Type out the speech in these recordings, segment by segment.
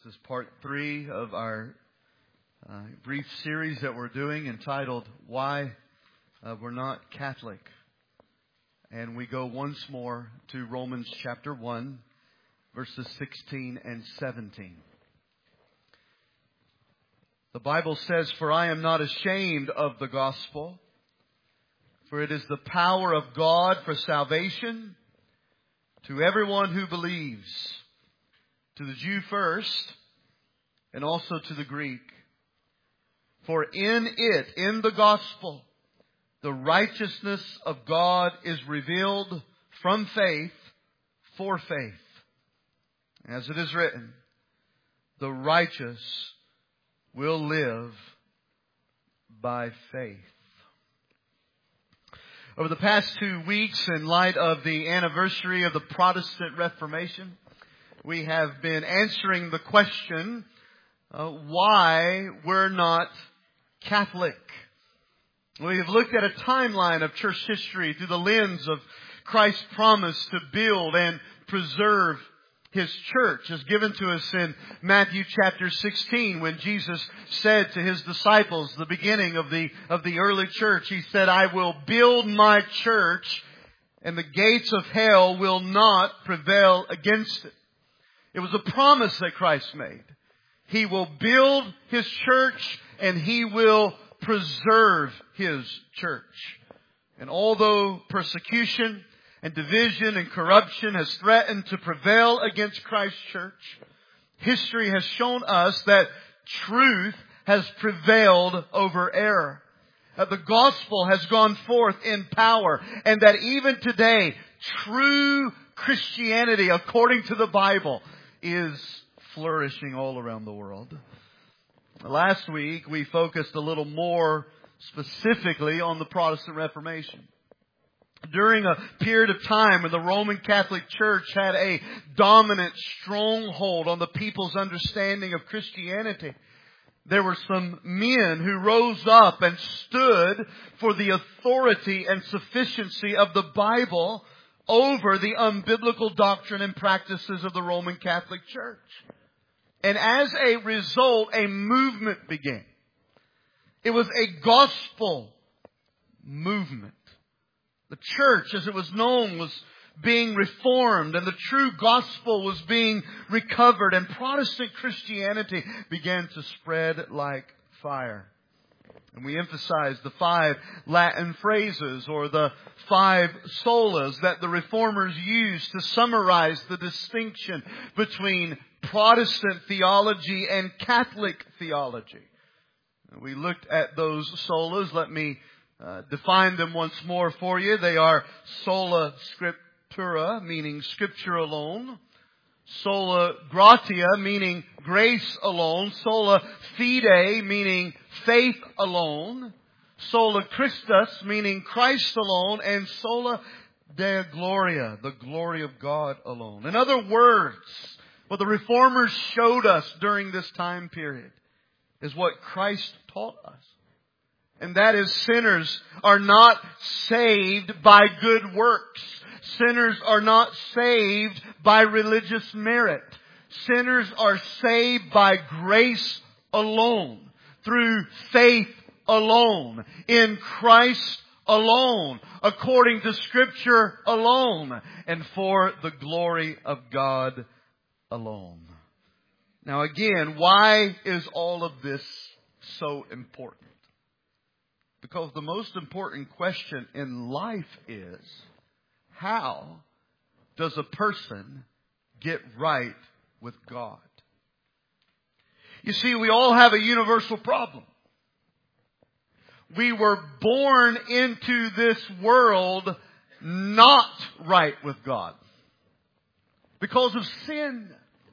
This is part 3 of our brief series that we're doing entitled, Why We're Not Catholic. And we go once more to Romans chapter 1, verses 16 and 17. The Bible says, For I am not ashamed of the gospel, for it is the power of God for salvation to everyone who believes, to the Jew first, and also to the Greek. For in it, in the gospel, the righteousness of God is revealed from faith for faith. As it is written, the righteous will live by faith. Over the past 2 weeks, in light of the anniversary of the Protestant Reformation, we have been answering the question, why we're not Catholic. We have looked at a timeline of church history through the lens of Christ's promise to build and preserve His church, as given to us in Matthew chapter 16, when Jesus said to His disciples, the beginning of the early church, He said, I will build my church, and the gates of hell will not prevail against it. It was a promise that Christ made. He will build His church and He will preserve His church. And although persecution and division and corruption has threatened to prevail against Christ's church, history has shown us that truth has prevailed over error. That the gospel has gone forth in power, and that even today, true Christianity, according to the Bible, is flourishing all around the world. Last week, we focused a little more specifically on the Protestant Reformation. During a period of time when the Roman Catholic Church had a dominant stronghold on the people's understanding of Christianity, there were some men who rose up and stood for the authority and sufficiency of the Bible over the unbiblical doctrine and practices of the Roman Catholic Church. And as a result, a movement began. It was a gospel movement. The church, as it was known, was being reformed, and the true gospel was being recovered, and Protestant Christianity began to spread like fire. And we emphasize the 5 Latin phrases, or the 5 solas, that the Reformers used to summarize the distinction between Protestant theology and Catholic theology. We looked at those solas. Let me define them once more for you. They are sola scriptura, meaning Scripture alone. Sola gratia, meaning grace alone. Sola fide, meaning faith alone. Sola Christus, meaning Christ alone. And sola Deo gloria, the glory of God alone. In other words, what the Reformers showed us during this time period is what Christ taught us. And that is, sinners are not saved by good works. Sinners are not saved by religious merit. Sinners are saved by grace alone, through faith alone, in Christ alone, according to Scripture alone, and for the glory of God alone. Now again, why is all of this so important? Because the most important question in life is, how does a person get right with God? You see, we all have a universal problem. We were born into this world not right with God because of sin.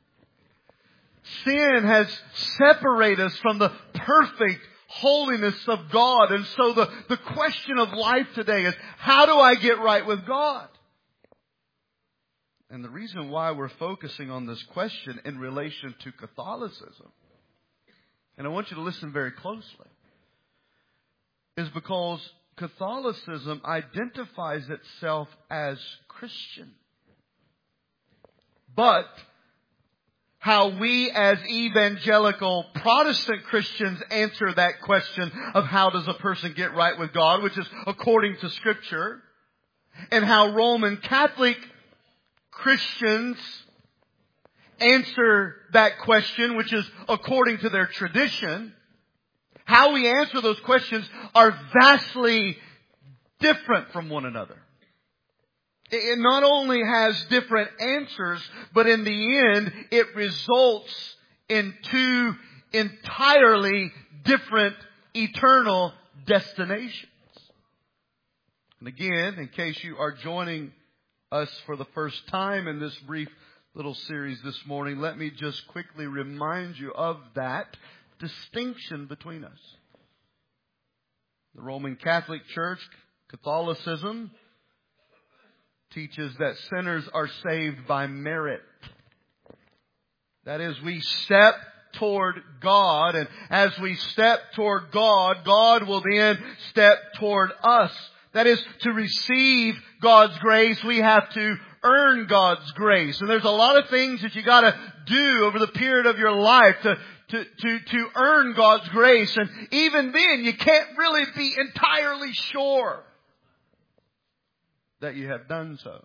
Sin has separated us from the perfect holiness of God. And so the question of life today is, how do I get right with God? And the reason why we're focusing on this question in relation to Catholicism, and I want you to listen very closely, is because Catholicism identifies itself as Christian. But how we as evangelical Protestant Christians answer that question of how does a person get right with God, which is according to Scripture, and how Roman Catholic Christians answer that question, which is according to their tradition. How we answer those questions are vastly different from one another. It not only has different answers, but in the end, it results in two entirely different eternal destinations. And again, in case you are joining us for the first time in this brief little series this morning, let me just quickly remind you of that distinction between us. The Roman Catholic Church, Catholicism, teaches that sinners are saved by merit. That is, we step toward God, and as we step toward God, God will then step toward us. That is, to receive God's grace, we have to earn God's grace. And there's a lot of things that you gotta do over the period of your life to earn God's grace. And even then, you can't really be entirely sure that you have done so.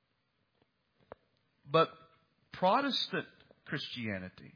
But Protestant Christianity,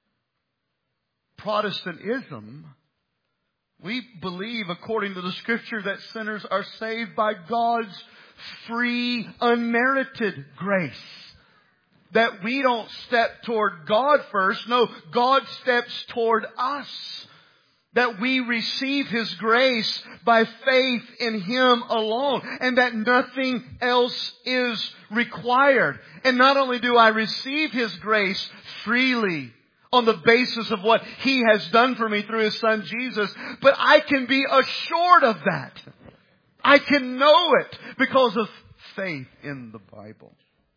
Protestantism, we believe, according to the Scripture, that sinners are saved by God's free, unmerited grace. That we don't step toward God first. No, God steps toward us. That we receive His grace by faith in Him alone. And that nothing else is required. And not only do I receive His grace freely on the basis of what He has done for me through His Son Jesus, but I can be assured of that. I can know it because of faith in the Bible.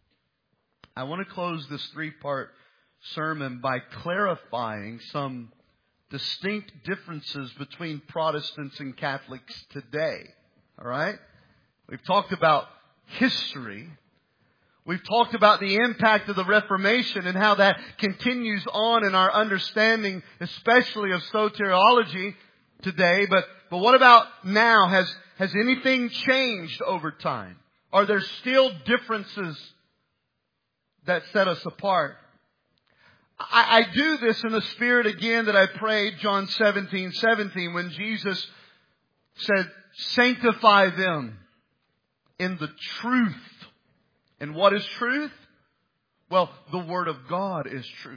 I want to close this 3-part sermon by clarifying some distinct differences between Protestants and Catholics today. All right? We've talked about history. We've talked about the impact of the Reformation and how that continues on in our understanding, especially of soteriology today. But what about now? Has anything changed over time? Are there still differences that set us apart? I do this in the spirit again that I prayed John 17:17 when Jesus said, sanctify them in the truth. And what is truth? Well, the Word of God is truth.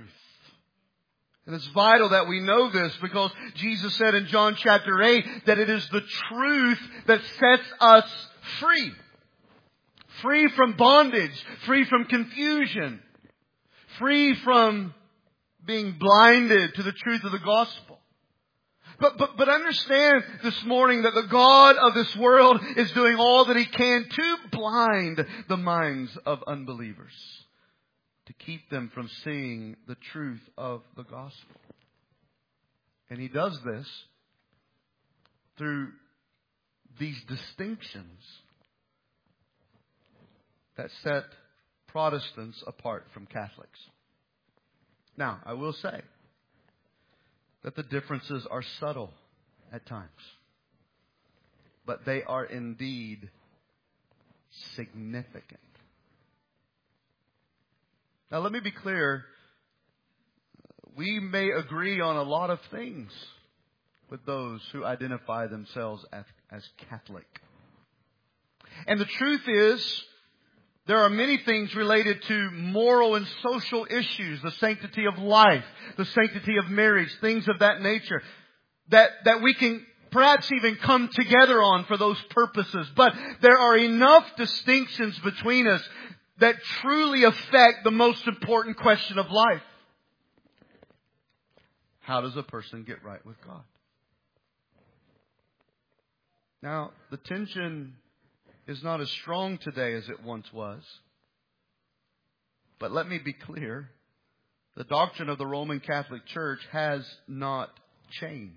And it's vital that we know this because Jesus said in John chapter 8 that it is the truth that sets us free. Free from bondage, free from confusion, free from being blinded to the truth of the gospel. But understand this morning that the God of this world is doing all that He can to blind the minds of unbelievers, to keep them from seeing the truth of the gospel. And He does this through these distinctions that set Protestants apart from Catholics. Now, I will say that the differences are subtle at times, but they are indeed significant. Now, let me be clear. We may agree on a lot of things with those who identify themselves as Catholic. And the truth is, there are many things related to moral and social issues, the sanctity of life, the sanctity of marriage, things of that nature, that we can perhaps even come together on for those purposes. But there are enough distinctions between us that truly affect the most important question of life. How does a person get right with God? Now, the tension is not as strong today as it once was. But let me be clear. The doctrine of the Roman Catholic Church has not changed.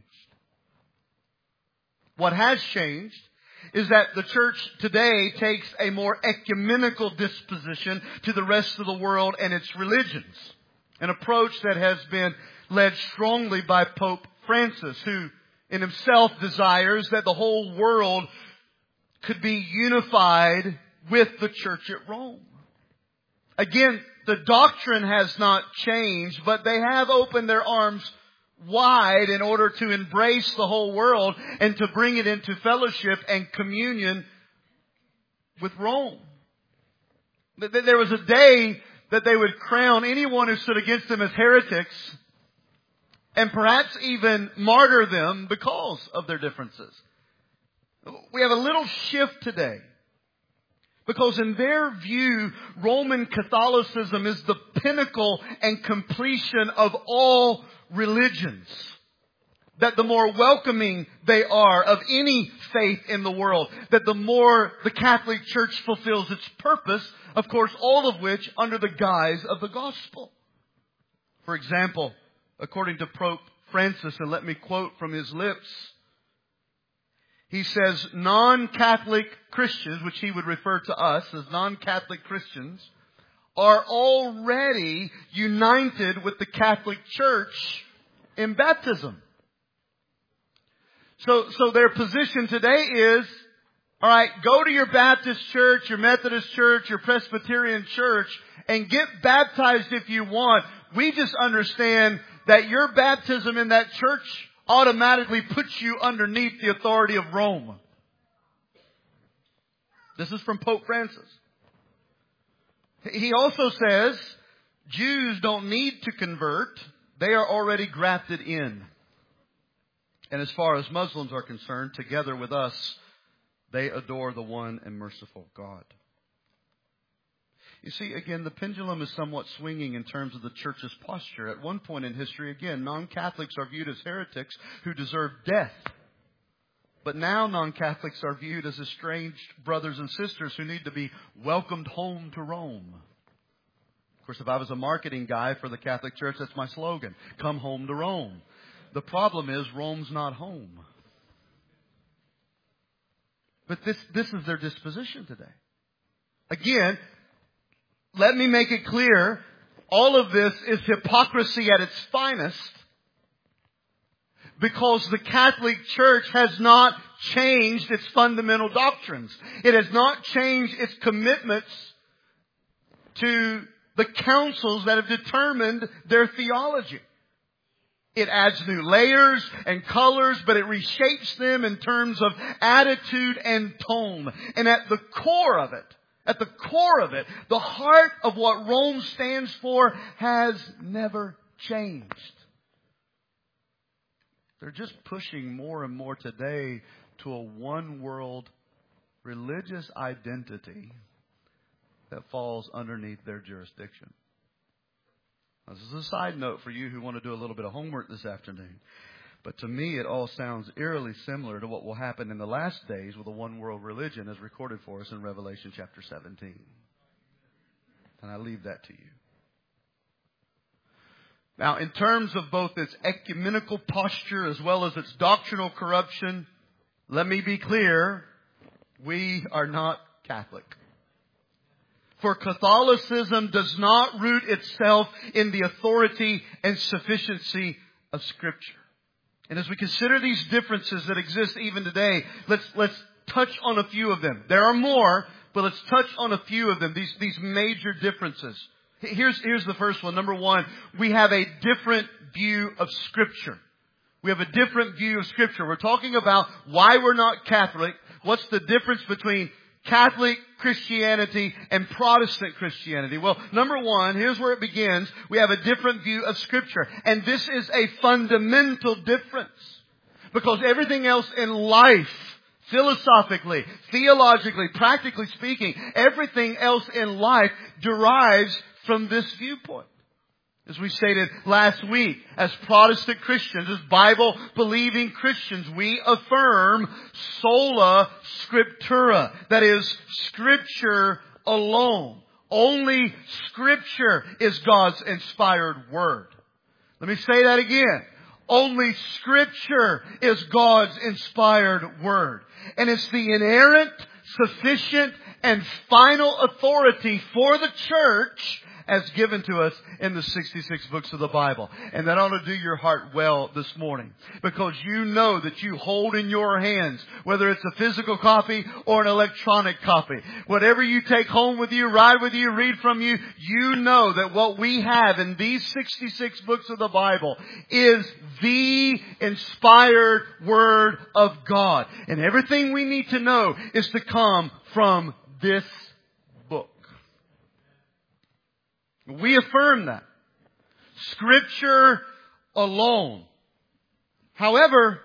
What has changed is that the church today takes a more ecumenical disposition to the rest of the world and its religions. An approach that has been led strongly by Pope Francis, who in himself desires that the whole world could be unified with the church at Rome. Again, the doctrine has not changed, but they have opened their arms wide in order to embrace the whole world and to bring it into fellowship and communion with Rome. There was a day that they would crown anyone who stood against them as heretics and perhaps even martyr them because of their differences. We have a little shift today. Because in their view, Roman Catholicism is the pinnacle and completion of all religions. That the more welcoming they are of any faith in the world, that the more the Catholic Church fulfills its purpose, of course, all of which under the guise of the gospel. For example, according to Pope Francis, and let me quote from his lips, he says, non-Catholic Christians, which he would refer to us as non-Catholic Christians, are already united with the Catholic Church in baptism. So their position today is, all right, go to your Baptist church, your Methodist church, your Presbyterian church, and get baptized if you want. We just understand that your baptism in that church automatically puts you underneath the authority of Rome. This is from Pope Francis. He also says, Jews don't need to convert. They are already grafted in. And as far as Muslims are concerned, together with us, they adore the one and merciful God. You see, again, the pendulum is somewhat swinging in terms of the church's posture. At one point in history, again, non-Catholics are viewed as heretics who deserve death. But now non-Catholics are viewed as estranged brothers and sisters who need to be welcomed home to Rome. Of course, if I was a marketing guy for the Catholic Church, that's my slogan. Come home to Rome. The problem is Rome's not home. But this is their disposition today. Again, let me make it clear, all of this is hypocrisy at its finest because the Catholic Church has not changed its fundamental doctrines. It has not changed its commitments to the councils that have determined their theology. It adds new layers and colors, but it reshapes them in terms of attitude and tone. And at the core of it, the heart of what Rome stands for has never changed. They're just pushing more and more today to a one-world religious identity that falls underneath their jurisdiction. Now, this is a side note for you who want to do a little bit of homework this afternoon. But to me, it all sounds eerily similar to what will happen in the last days with a one-world religion as recorded for us in Revelation chapter 17. And I leave that to you. Now, in terms of both its ecumenical posture as well as its doctrinal corruption, let me be clear, we are not Catholic. For Catholicism does not root itself in the authority and sufficiency of Scripture. And as we consider these differences that exist even today, let's touch on a few of them. There are more, but let's touch on a few of them, these major differences. Here's the first one. Number one, we have a different view of Scripture. We have a different view of Scripture. We're talking about why we're not Catholic. What's the difference between Catholic Christianity and Protestant Christianity? Well, number one, here's where it begins. We have a different view of Scripture. And this is a fundamental difference. Because everything else in life, philosophically, theologically, practically speaking, everything else in life derives from this viewpoint. As we stated last week, as Protestant Christians, as Bible-believing Christians, we affirm sola scriptura. That is, Scripture alone. Only Scripture is God's inspired Word. Let me say that again. Only Scripture is God's inspired Word. And it's the inerrant, sufficient, and final authority for the church as given to us in the 66 books of the Bible. And that ought to do your heart well this morning. Because you know that you hold in your hands, whether it's a physical copy or an electronic copy. Whatever you take home with you, ride with you, read from you, you know that what we have in these 66 books of the Bible is the inspired Word of God. And everything we need to know is to come from this book. We affirm that. Scripture alone. However,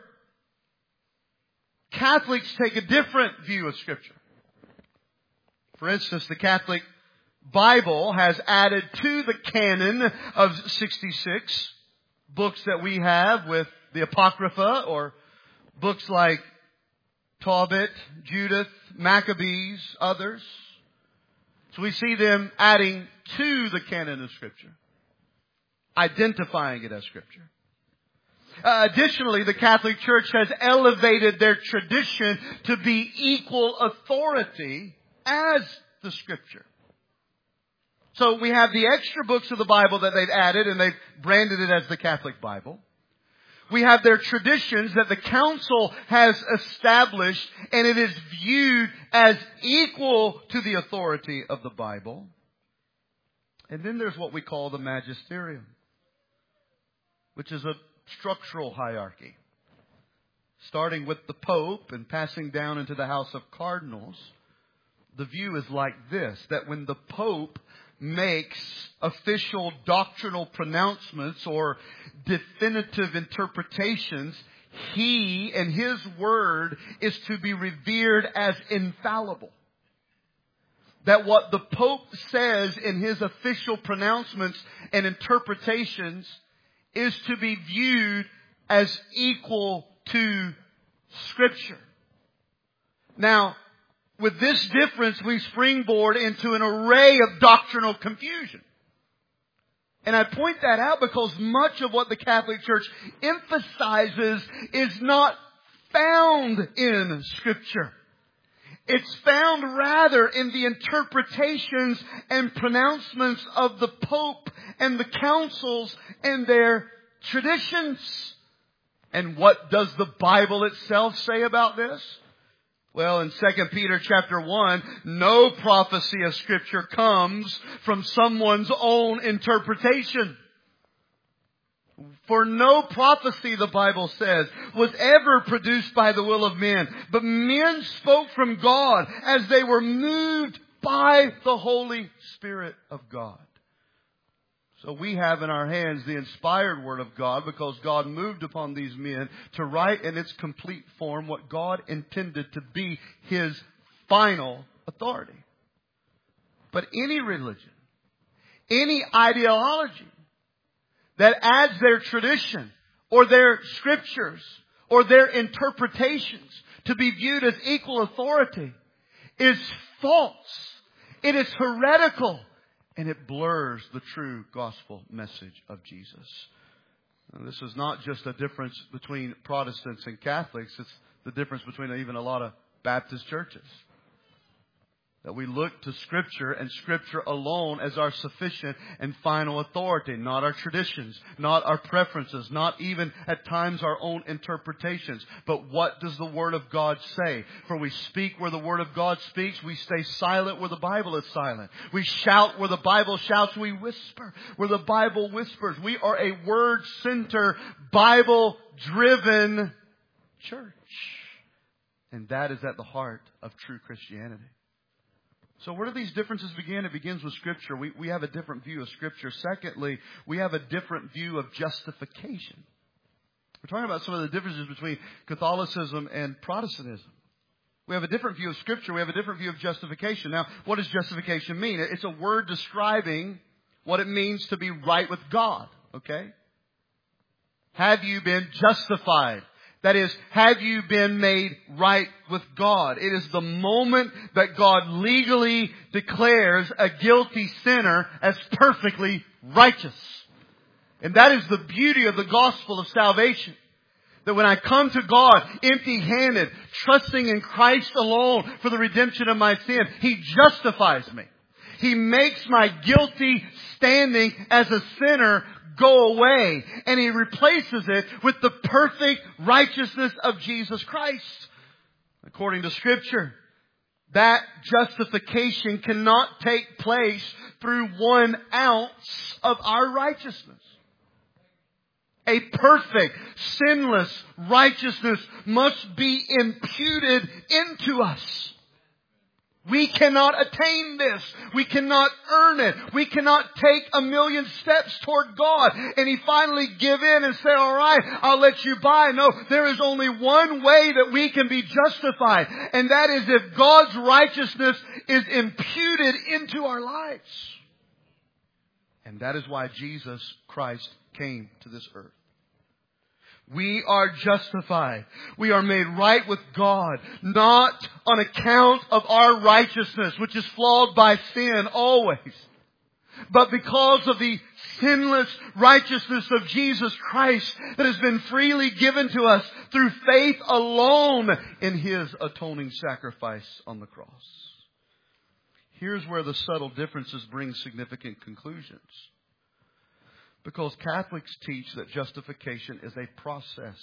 Catholics take a different view of Scripture. For instance, the Catholic Bible has added to the canon of 66 books that we have with the Apocrypha, or books like Tobit, Judith, Maccabees, others. So we see them adding to the canon of Scripture, identifying it as Scripture. Additionally, the Catholic Church has elevated their tradition to be equal authority as the Scripture. So we have the extra books of the Bible that they've added, and they've branded it as the Catholic Bible. We have their traditions that the Council has established, and it is viewed as equal to the authority of the Bible. And then there's what we call the Magisterium, which is a structural hierarchy, starting with the Pope and passing down into the House of Cardinals. The view is like this, that when the Pope makes official doctrinal pronouncements or definitive interpretations, he and his word is to be revered as infallible. That what the Pope says in his official pronouncements and interpretations is to be viewed as equal to Scripture. Now, with this difference, we springboard into an array of doctrinal confusion. And I point that out because much of what the Catholic Church emphasizes is not found in Scripture. It's found rather in the interpretations and pronouncements of the Pope and the councils and their traditions. And what does the Bible itself say about this? Well, in 2 Peter chapter 1, no prophecy of Scripture comes from someone's own interpretation. For no prophecy, the Bible says, was ever produced by the will of men, but men spoke from God as they were moved by the Holy Spirit of God. So we have in our hands the inspired Word of God because God moved upon these men to write in its complete form what God intended to be His final authority. But any religion, any ideology that adds their tradition or their scriptures or their interpretations to be viewed as equal authority is false. It is heretical. And it blurs the true gospel message of Jesus. Now, this is not just a difference between Protestants and Catholics. It's the difference between even a lot of Baptist churches. That we look to Scripture and Scripture alone as our sufficient and final authority. Not our traditions, not our preferences, not even at times our own interpretations. But what does the Word of God say? For we speak where the Word of God speaks. We stay silent where the Bible is silent. We shout where the Bible shouts. We whisper where the Bible whispers. We are a Word-centered, Bible-driven church. And that is at the heart of true Christianity. So where do these differences begin? It begins with Scripture. We have a different view of Scripture. Secondly, we have a different view of justification. We're talking about some of the differences between Catholicism and Protestantism. We have a different view of Scripture. We have a different view of justification. Now, what does justification mean? It's a word describing what it means to be right with God. Okay? Have you been justified? That is, have you been made right with God? It is the moment that God legally declares a guilty sinner as perfectly righteous. And that is the beauty of the gospel of salvation. That when I come to God empty-handed, trusting in Christ alone for the redemption of my sin, He justifies me. He makes my guilty standing as a sinner go away. And He replaces it with the perfect righteousness of Jesus Christ. According to Scripture, that justification cannot take place through 1 ounce of our righteousness. A perfect, sinless righteousness must be imputed into us. We cannot attain this. We cannot earn it. We cannot take a million steps toward God and He finally give in and say, all right, I'll let you by. No, there is only one way that we can be justified. And that is if God's righteousness is imputed into our lives. And that is why Jesus Christ came to this earth. We are justified. We are made right with God, not on account of our righteousness, which is flawed by sin always, but because of the sinless righteousness of Jesus Christ that has been freely given to us through faith alone in His atoning sacrifice on the cross. Here's where the subtle differences bring significant conclusions. Because Catholics teach that justification is a process.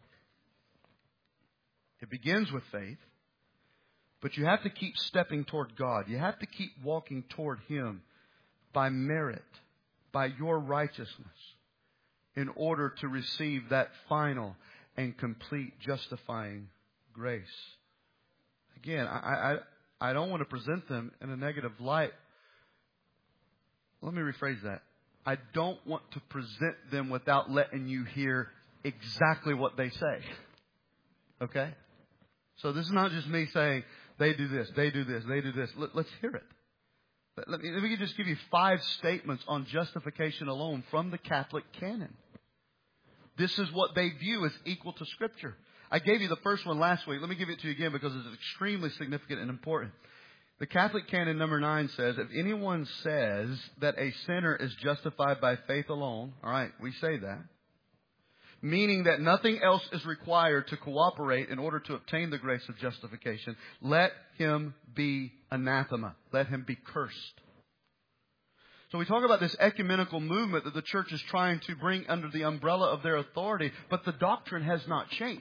It begins with faith, but you have to keep stepping toward God. You have to keep walking toward Him by merit, by your righteousness, in order to receive that final and complete justifying grace. Again, I don't want to present them in a negative light. Let me rephrase that. I don't want to present them without letting you hear exactly what they say. Okay? So this is not just me saying, they do this, they do this, they do this. Let's hear it. Let me just give you 5 statements on justification alone from the Catholic canon. This is what they view as equal to Scripture. I gave you the first one last week. Let me give it to you again because it's extremely significant and important. The Catholic canon number 9 says, if anyone says that a sinner is justified by faith alone, all right, we say that, meaning that nothing else is required to cooperate in order to obtain the grace of justification, let him be anathema. Let him be cursed. So we talk about this ecumenical movement that the church is trying to bring under the umbrella of their authority, but the doctrine has not changed.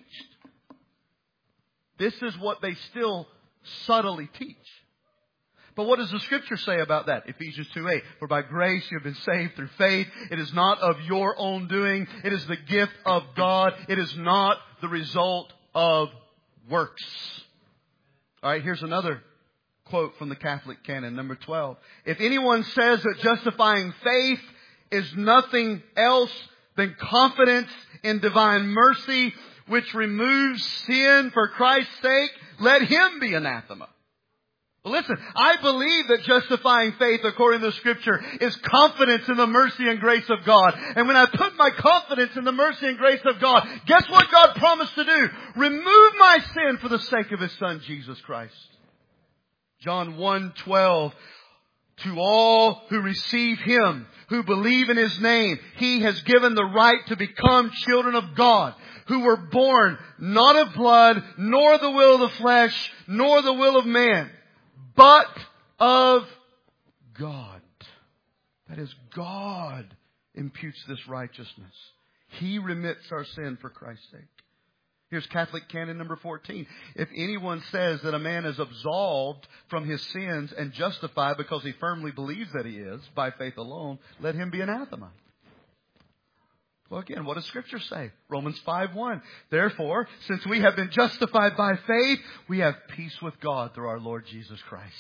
This is what they still subtly teach. But what does the Scripture say about that? Ephesians 2:8. For by grace you have been saved through faith. It is not of your own doing. It is the gift of God. It is not the result of works. All right, here's another quote from the Catholic canon, number 12. If anyone says that justifying faith is nothing else than confidence in divine mercy, which removes sin for Christ's sake, let him be anathema. Well, listen, I believe that justifying faith, according to the Scripture, is confidence in the mercy and grace of God. And when I put my confidence in the mercy and grace of God, guess what God promised to do? Remove my sin for the sake of His Son, Jesus Christ. John 1:12. To all who receive Him, who believe in His name, He has given the right to become children of God, who were born not of blood, nor the will of the flesh, nor the will of man, but of God. That is, God imputes this righteousness. He remits our sin for Christ's sake. Here's Catholic canon number 14. If anyone says that a man is absolved from his sins and justified because he firmly believes that he is, by faith alone, let him be anathema. Well, again, what does Scripture say? Romans 5:1. Therefore, since we have been justified by faith, we have peace with God through our Lord Jesus Christ.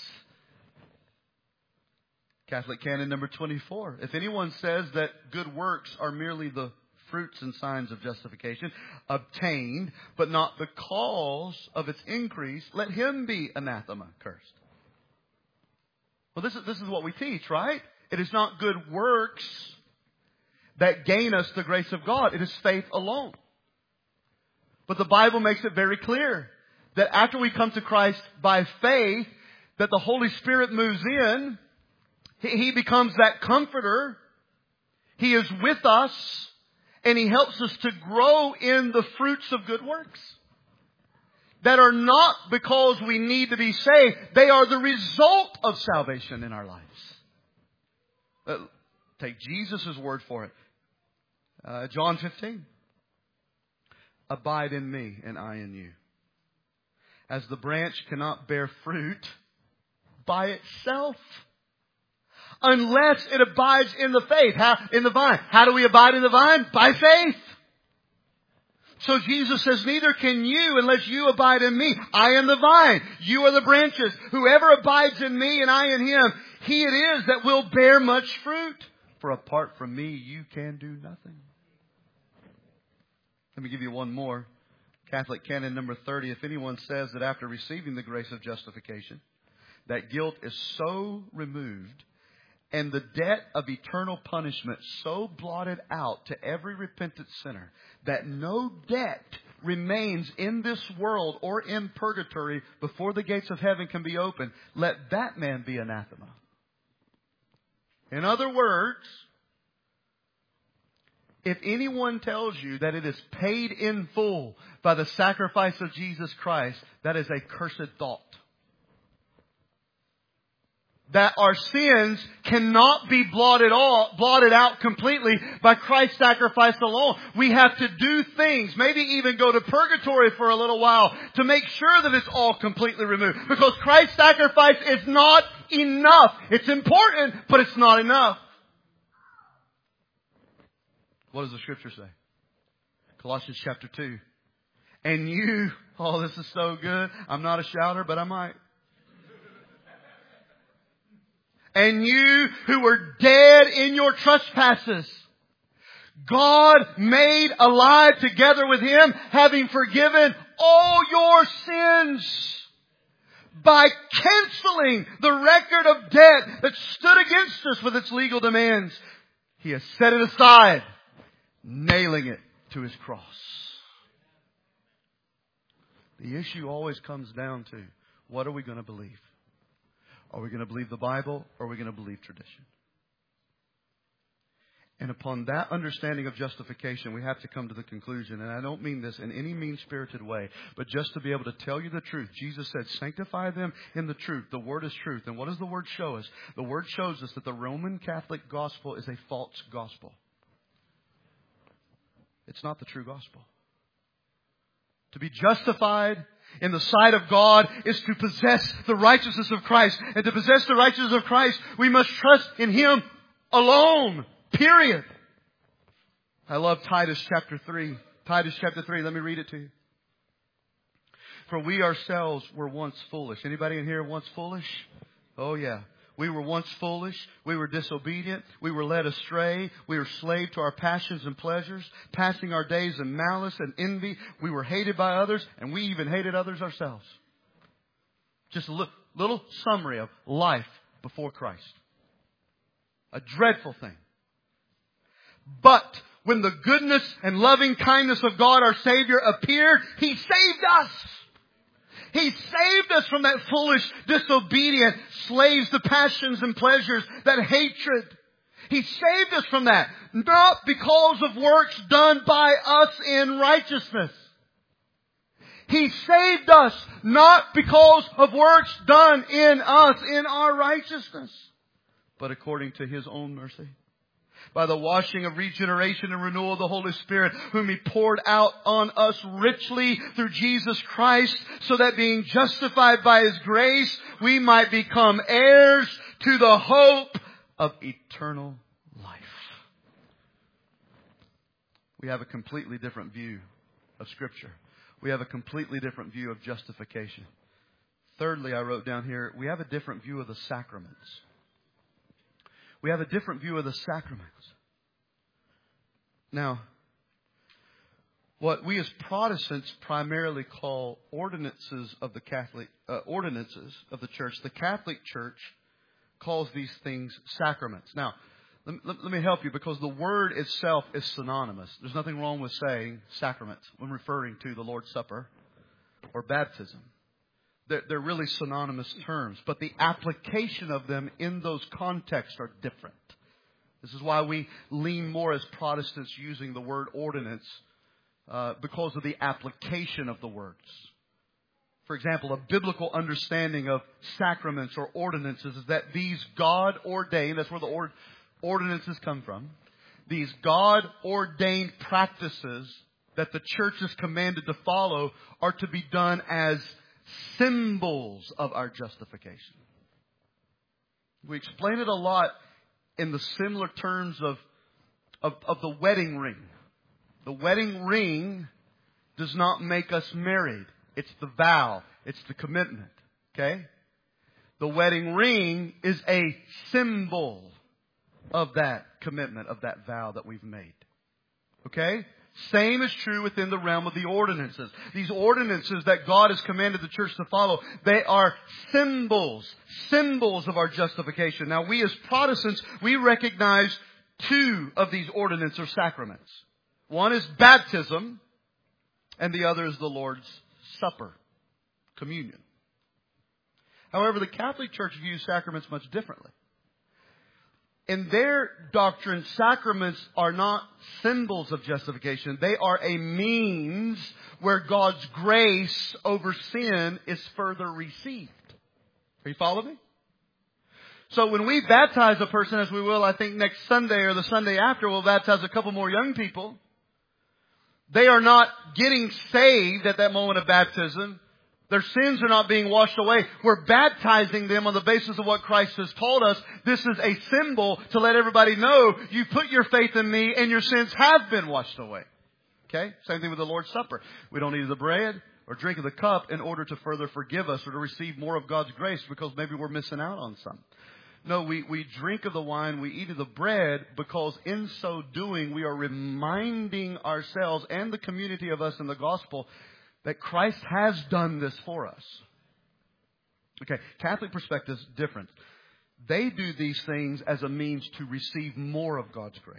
Catholic canon number 24. If anyone says that good works are merely the fruits and signs of justification, obtained, but not the cause of its increase, let him be anathema, cursed. Well, this is what we teach, right? It is not good works that gain us the grace of God. It is faith alone. But the Bible makes it very clear that after we come to Christ by faith, that the Holy Spirit moves in. He becomes that comforter. He is with us. And He helps us to grow in the fruits of good works. That are not because we need to be saved. They are the result of salvation in our lives. Take Jesus' word for it. John 15. Abide in me and I in you. As the branch cannot bear fruit by itself unless it abides in the faith. In the vine. How do we abide in the vine? By faith. So Jesus says, neither can you unless you abide in me. I am the vine. You are the branches. Whoever abides in me and I in him, he it is that will bear much fruit. For apart from me, you can do nothing. Let me give you one more. Catholic Canon number 30. If anyone says that after receiving the grace of justification, that guilt is so removed and the debt of eternal punishment so blotted out to every repentant sinner that no debt remains in this world or in purgatory before the gates of heaven can be opened, let that man be anathema. In other words, if anyone tells you that it is paid in full by the sacrifice of Jesus Christ, that is a cursed thought. That our sins cannot be blotted out completely by Christ's sacrifice alone. We have to do things, maybe even go to purgatory for a little while to make sure that it's all completely removed. Because Christ's sacrifice is not enough. It's important, but it's not enough. What does the Scripture say? Colossians chapter 2. And you, oh, this is so good. I'm not a shouter, but I might. And you who were dead in your trespasses, God made alive together with Him, having forgiven all your sins by canceling the record of debt that stood against us with its legal demands. He has set it aside, nailing it to His cross. The issue always comes down to, what are we going to believe? Are we going to believe the Bible or are we going to believe tradition? And upon that understanding of justification, we have to come to the conclusion, and I don't mean this in any mean-spirited way, but just to be able to tell you the truth. Jesus said, sanctify them in the truth. The Word is truth. And what does the Word show us? The Word shows us that the Roman Catholic gospel is a false gospel. It's not the true gospel. To be justified in the sight of God is to possess the righteousness of Christ. And to possess the righteousness of Christ, we must trust in Him alone. Period. I love Titus chapter 3. Titus chapter 3. Let me read it to you. For we ourselves were once foolish. Anybody in here once foolish? Oh yeah. We were once foolish. We were disobedient. We were led astray. We were slave to our passions and pleasures, passing our days in malice and envy. We were hated by others, and we even hated others ourselves. Just a little summary of life before Christ. A dreadful thing. But when the goodness and loving kindness of God our Savior appeared, He saved us. He saved us from that foolish, disobedient, slaves to passions and pleasures, that hatred. He saved us from that. Not because of works done by us in righteousness. He saved us not because of works done in us in our righteousness, but according to His own mercy. By the washing of regeneration and renewal of the Holy Spirit, whom He poured out on us richly through Jesus Christ, so that being justified by His grace, we might become heirs to the hope of eternal life. We have a completely different view of Scripture. We have a completely different view of justification. Thirdly, I wrote down here, we have a different view of the sacraments. We have a different view of the sacraments. Now, what we as Protestants primarily call ordinances of the Catholic, ordinances of the Church, the Catholic Church calls these things sacraments. Now, let me help you, because the word itself is synonymous. There's nothing wrong with saying sacraments when referring to the Lord's Supper or baptism. They're really synonymous terms, but the application of them in those contexts are different. This is why we lean more as Protestants using the word ordinance, because of the application of the words. For example, a biblical understanding of sacraments or ordinances is that these God-ordained, that's where the ordinances come from. These God-ordained practices that the church is commanded to follow are to be done as symbols of our justification. We explain it a lot in the similar terms of the wedding ring. The wedding ring does not make us married. It's the vow. It's the commitment. Okay? The wedding ring is a symbol of that commitment, of that vow that we've made. Okay? Same is true within the realm of the ordinances. These ordinances that God has commanded the church to follow, they are symbols of our justification. Now, we as Protestants, we recognize two of these ordinances or sacraments. One is baptism, and the other is the Lord's Supper, communion. However, the Catholic Church views sacraments much differently. In their doctrine, sacraments are not symbols of justification. They are a means where God's grace over sin is further received. Are you following me? So when we baptize a person, as we will, I think next Sunday or the Sunday after, we'll baptize a couple more young people. They are not getting saved at that moment of baptism. Their sins are not being washed away. We're baptizing them on the basis of what Christ has told us. This is a symbol to let everybody know you put your faith in me and your sins have been washed away. Okay? Same thing with the Lord's Supper. We don't eat of the bread or drink of the cup in order to further forgive us or to receive more of God's grace because maybe we're missing out on some. No, we drink of the wine, we eat of the bread because in so doing we are reminding ourselves and the community of us in the gospel that Christ has done this for us. Okay, Catholic perspective is different. They do these things as a means to receive more of God's grace.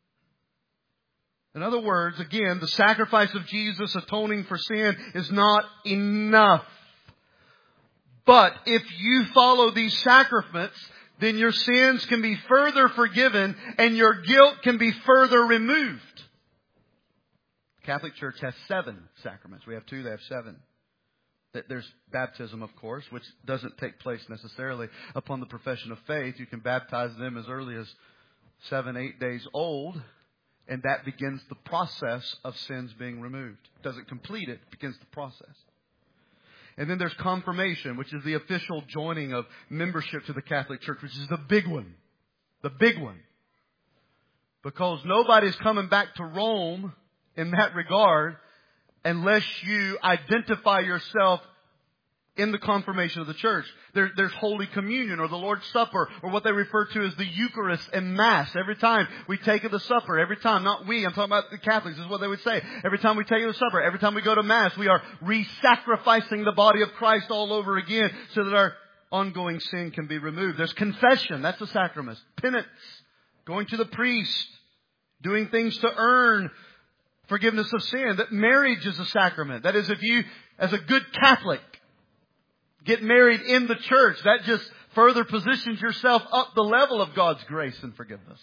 In other words, again, the sacrifice of Jesus atoning for sin is not enough. But if you follow these sacraments, then your sins can be further forgiven and your guilt can be further removed. The Catholic Church has 7 sacraments. We have 2, they have 7. There's baptism, of course, which doesn't take place necessarily upon the profession of faith. You can baptize them as early as 7, 8 days old, and that begins the process of sins being removed. It doesn't complete it, it begins the process. And then there's confirmation, which is the official joining of membership to the Catholic Church, which is the big one. The big one. Because nobody's coming back to Rome in that regard unless you identify yourself in the confirmation of the church. There's Holy Communion or the Lord's Supper or what they refer to as the Eucharist and Mass. Every time we take of the supper, every time, not we, I'm talking about the Catholics, this is what they would say. Every time we take of the supper, every time we go to Mass, we are re-sacrificing the body of Christ all over again so that our ongoing sin can be removed. There's confession, that's a sacrament. Penance, going to the priest, doing things to earn forgiveness of sin. That marriage is a sacrament. That is, if you, as a good Catholic, get married in the church, that just further positions yourself up the level of God's grace and forgiveness.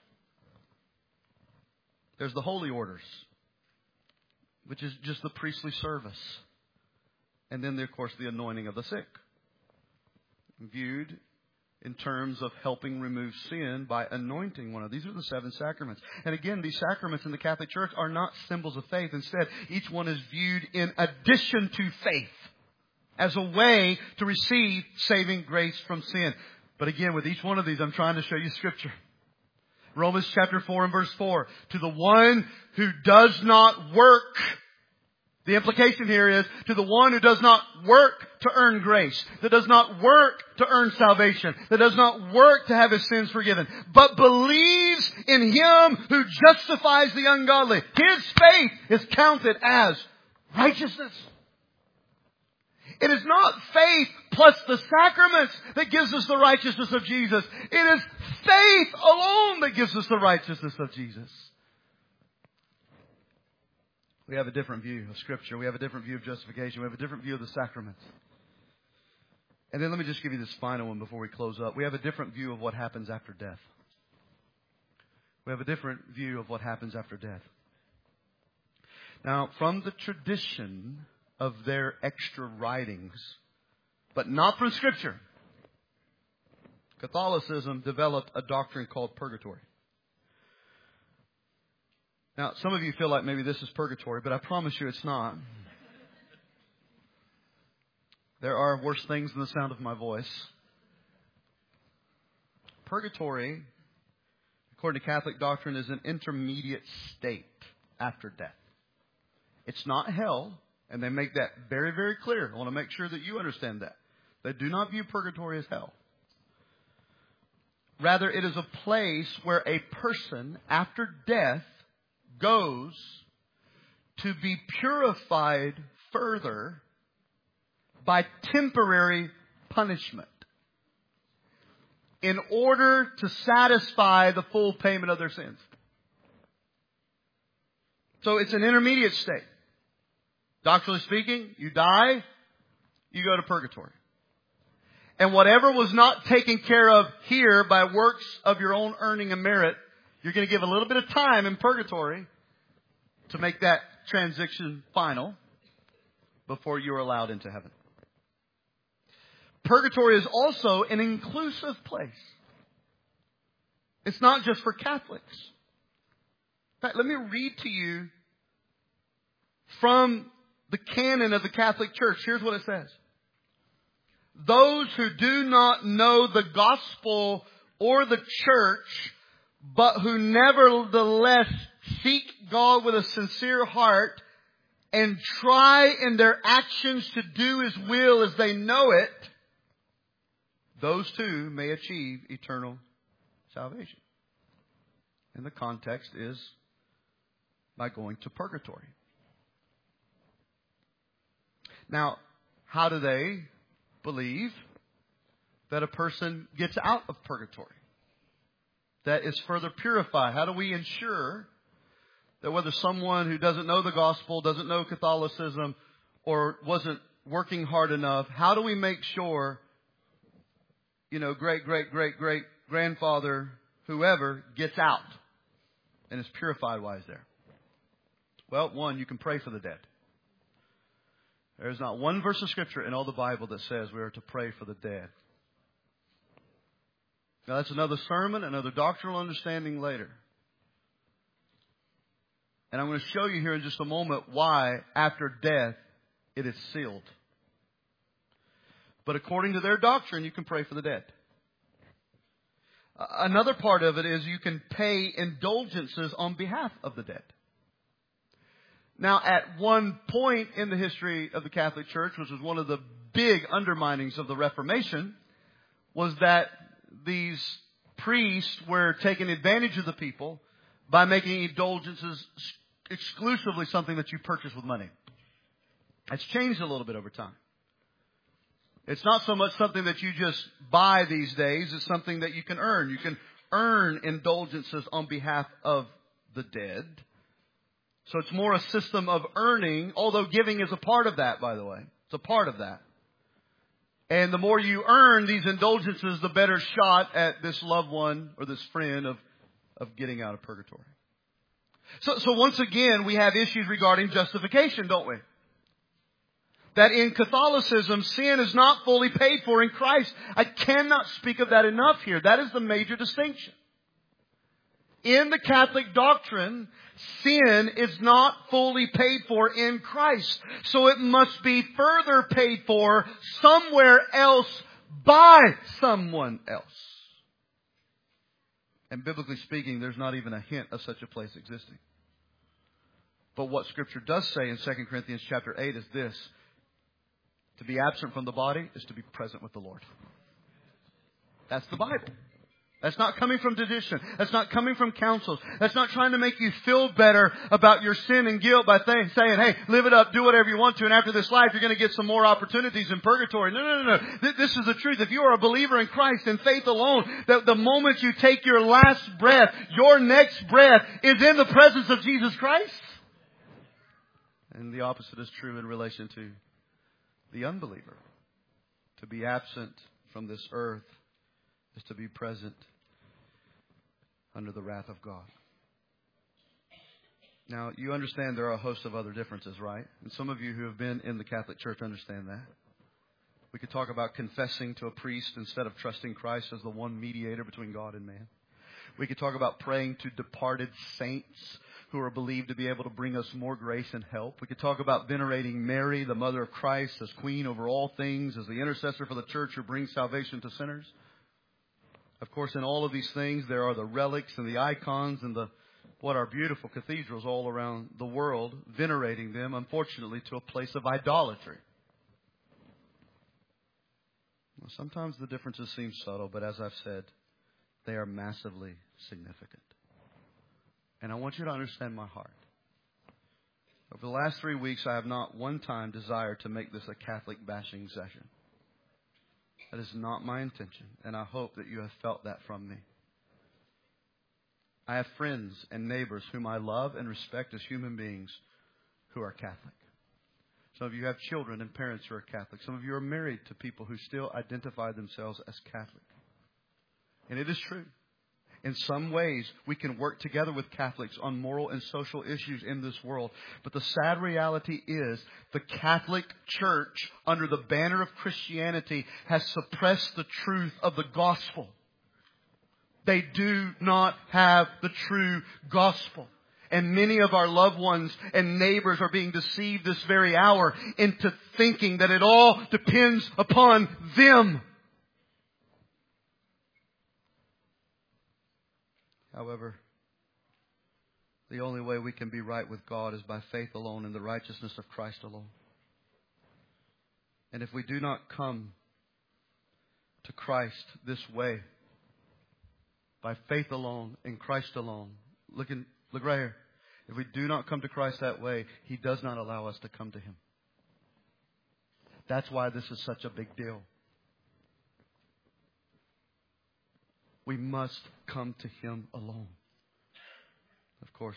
There's the holy orders, which is just the priestly service. And then, of course, the anointing of the sick, viewed in terms of helping remove sin by anointing one of these. Are the 7 sacraments. And again, these sacraments in the Catholic Church are not symbols of faith. Instead, each one is viewed in addition to faith as a way to receive saving grace from sin. But again, with each one of these, I'm trying to show you Scripture. Romans chapter 4 and verse 4. To the one who does not work. The implication here is to the one who does not work to earn grace, that does not work to earn salvation, that does not work to have his sins forgiven, but believes in Him who justifies the ungodly. His faith is counted as righteousness. It is not faith plus the sacraments that gives us the righteousness of Jesus. It is faith alone that gives us the righteousness of Jesus. We have a different view of Scripture. We have a different view of justification. We have a different view of the sacraments. And then let me just give you this final one before we close up. We have a different view of what happens after death. We have a different view of what happens after death. Now, from the tradition of their extra writings, but not from Scripture. Catholicism developed a doctrine called purgatory. Now, some of you feel like maybe this is purgatory, but I promise you it's not. There are worse things than the sound of my voice. Purgatory, according to Catholic doctrine, is an intermediate state after death. It's not hell, and they make that very, very clear. I want to make sure that you understand that. They do not view purgatory as hell. Rather, it is a place where a person, after death, goes to be purified further by temporary punishment in order to satisfy the full payment of their sins. So it's an intermediate state. Doctrinally speaking, you die, you go to purgatory. And whatever was not taken care of here by works of your own earning and merit, you're going to give a little bit of time in purgatory to make that transition final before you're allowed into heaven. Purgatory is also an inclusive place. It's not just for Catholics. In fact, let me read to you from the canon of the Catholic Church. Here's what it says. Those who do not know the gospel or the church, but who nevertheless seek God with a sincere heart and try in their actions to do His will as they know it, those too may achieve eternal salvation. And the context is by going to purgatory. Now, how do they believe that a person gets out of purgatory? That is further purified. How do we ensure that whether someone who doesn't know the gospel, doesn't know Catholicism, or wasn't working hard enough, how do we make sure, great-great-great-great-grandfather, whoever, gets out and is purified while he's there? Well, one, you can pray for the dead. There's not one verse of Scripture in all the Bible that says we are to pray for the dead. Now, that's another sermon, another doctrinal understanding later. And I'm going to show you here in just a moment why, after death, it is sealed. But according to their doctrine, you can pray for the dead. Another part of it is you can pay indulgences on behalf of the dead. Now, at one point in the history of the Catholic Church, which was one of the big underminings of the Reformation, was that these priests were taking advantage of the people by making indulgences exclusively something that you purchase with money. It's changed a little bit over time. It's not so much something that you just buy these days. It's something that you can earn. You can earn indulgences on behalf of the dead. So it's more a system of earning, although giving is a part of that, by the way. It's a part of that. And the more you earn these indulgences, the better shot at this loved one or this friend of getting out of purgatory. So once again, we have issues regarding justification, don't we? That in Catholicism, sin is not fully paid for in Christ. I cannot speak of that enough here. That is the major distinction. In the Catholic doctrine, sin is not fully paid for in Christ. So it must be further paid for somewhere else by someone else. And biblically speaking, there's not even a hint of such a place existing. But what Scripture does say in 2 Corinthians chapter 8 is this: to be absent from the body is to be present with the Lord. That's the Bible. That's not coming from tradition. That's not coming from counsels. That's not trying to make you feel better about your sin and guilt by saying, hey, live it up, do whatever you want to, and after this life you're going to get some more opportunities in purgatory. No. This is the truth. If you are a believer in Christ and faith alone, that the moment you take your last breath, your next breath is in the presence of Jesus Christ. And the opposite is true in relation to the unbeliever. To be absent from this earth is to be present under the wrath of God. Now, you understand there are a host of other differences, right? And some of you who have been in the Catholic Church understand that. We could talk about confessing to a priest instead of trusting Christ as the one mediator between God and man. We could talk about praying to departed saints who are believed to be able to bring us more grace and help. We could talk about venerating Mary, the mother of Christ, as queen over all things, as the intercessor for the church who brings salvation to sinners. Of course, in all of these things, there are the relics and the icons and what are beautiful cathedrals all around the world, venerating them, unfortunately, to a place of idolatry. Well, sometimes the differences seem subtle, but as I've said, they are massively significant. And I want you to understand my heart. Over the last 3 weeks, I have not one time desired to make this a Catholic bashing session. That is not my intention, and I hope that you have felt that from me. I have friends and neighbors whom I love and respect as human beings who are Catholic. Some of you have children and parents who are Catholic. Some of you are married to people who still identify themselves as Catholic. And it is true. In some ways, we can work together with Catholics on moral and social issues in this world. But the sad reality is the Catholic Church, under the banner of Christianity, has suppressed the truth of the gospel. They do not have the true gospel. And many of our loved ones and neighbors are being deceived this very hour into thinking that it all depends upon them. However, the only way we can be right with God is by faith alone in the righteousness of Christ alone. And if we do not come to Christ this way, by faith alone, in Christ alone, look right here. If we do not come to Christ that way, He does not allow us to come to Him. That's why this is such a big deal. We must come to Him alone. Of course,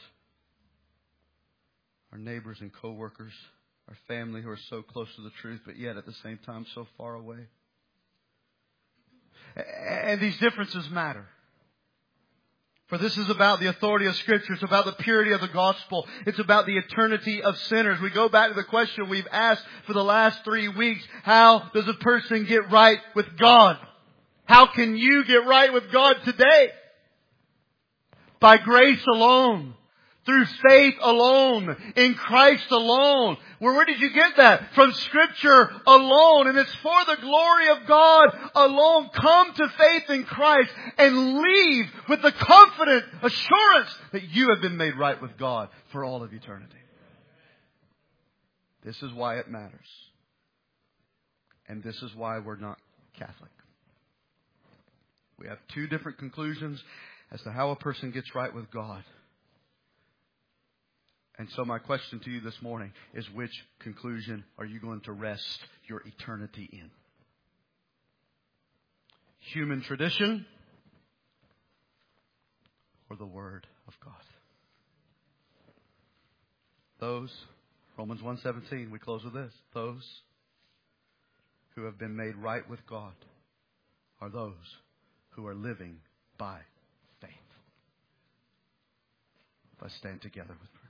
our neighbors and co-workers, our family who are so close to the truth, but yet at the same time so far away. And these differences matter. For this is about the authority of Scripture. It's about the purity of the gospel. It's about the eternity of sinners. We go back to the question we've asked for the last 3 weeks. How does a person get right with God? How can you get right with God today? By grace alone. Through faith alone. In Christ alone. Where did you get that? From Scripture alone. And it's for the glory of God alone. Come to faith in Christ and leave with the confident assurance that you have been made right with God for all of eternity. This is why it matters. And this is why we're not Catholic. We have two different conclusions as to how a person gets right with God. And so my question to you this morning is, which conclusion are you going to rest your eternity in? Human tradition or the Word of God? Those, Romans 1:17, we close with this. Those who have been made right with God are those who are living by faith. Let's stand together with prayer.